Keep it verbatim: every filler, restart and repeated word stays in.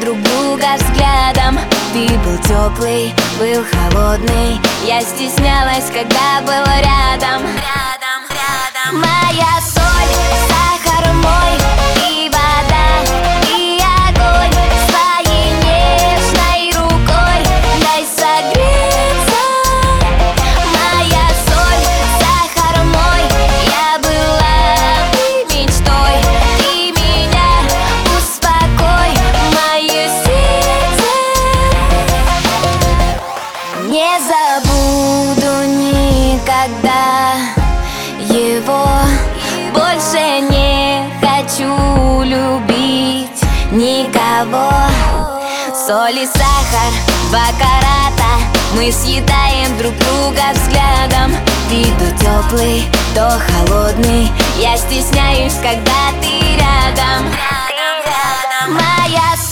друг друга взглядом. Ты был теплый, был холодный. Я стеснялась, когда был рядом. Рядом, рядом. Моя соль, сахар мой, и вода, и огонь. Своей нежной рукой дай согреться. Моя соль, сахар мой, я была ты мечтой. Ты меня успокой, мое сердце. Не забуду никогда его, больше не хочу любить никого. Соль и сахар, два карата, мы съедаем друг друга взглядом. Ты то теплый, то холодный. Я стесняюсь, когда ты рядом. Моя